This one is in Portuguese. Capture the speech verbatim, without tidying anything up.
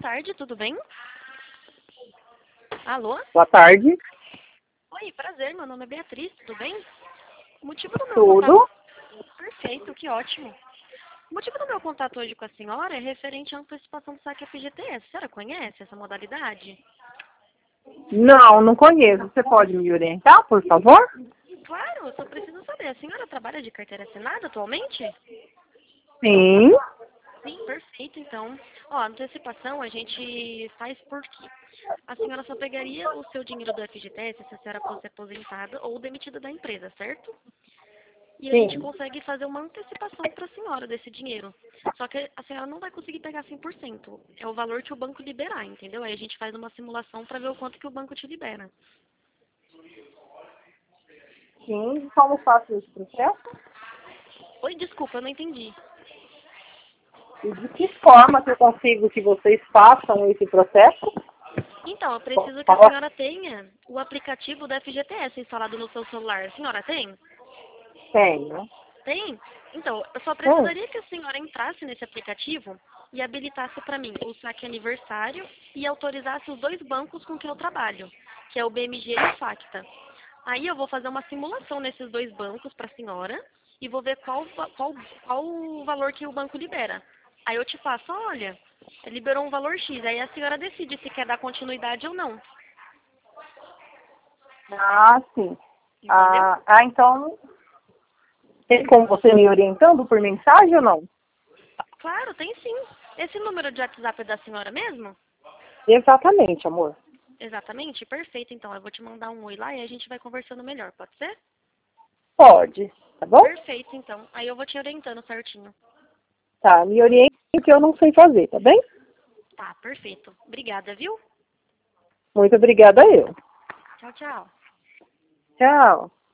tarde, tudo bem? Alô? Boa tarde. Oi, prazer, meu nome é Beatriz, tudo bem? O motivo do meu Tudo? contato... Perfeito, que ótimo. O motivo do meu contato hoje com a senhora é referente à antecipação do saque F G T S. A senhora conhece essa modalidade? Não, não conheço. Você pode me orientar, por favor? Claro, eu só preciso saber. A senhora trabalha de carteira assinada atualmente? Sim. Sim, perfeito, então. Ó, a antecipação a gente faz por quê? A senhora só pegaria o seu dinheiro do F G T S se a senhora fosse aposentada ou demitida da empresa, certo? E a gente Sim. consegue fazer uma antecipação para a senhora desse dinheiro. Só que a senhora não vai conseguir pegar cem por cento. É o valor que o banco liberar, entendeu? Aí a gente faz uma simulação para ver o quanto que o banco te libera. Sim. Como faço esse processo? Oi, desculpa, eu não entendi. E de que forma que eu consigo que vocês façam esse processo? Então, eu preciso que a Fala. senhora tenha o aplicativo da F G T S instalado no seu celular. A senhora tem? Tenho. Tem? Então, eu só Hum. precisaria que a senhora entrasse nesse aplicativo e habilitasse para mim o saque aniversário e autorizasse os dois bancos com que eu trabalho, que é o B M G e o Facta. Aí eu vou fazer uma simulação nesses dois bancos para a senhora e vou ver qual, va- qual, qual o valor que o banco libera. Aí eu te passo, olha, liberou um valor X, aí a senhora decide se quer dar continuidade ou não, Ah, sim. entendeu? Ah, ah, então, tem como você me orientando por mensagem ou não? Claro, tem sim. Esse número de WhatsApp é da senhora mesmo? Exatamente, amor. Exatamente? Perfeito, então. Eu vou te mandar um oi lá e a gente vai conversando melhor, pode ser? Pode, tá bom? Perfeito, então. Aí eu vou te orientando certinho. Tá, me oriente que eu não sei fazer, tá bem? Tá, perfeito. Obrigada, viu? Muito obrigada eu. Tchau, tchau. Tchau.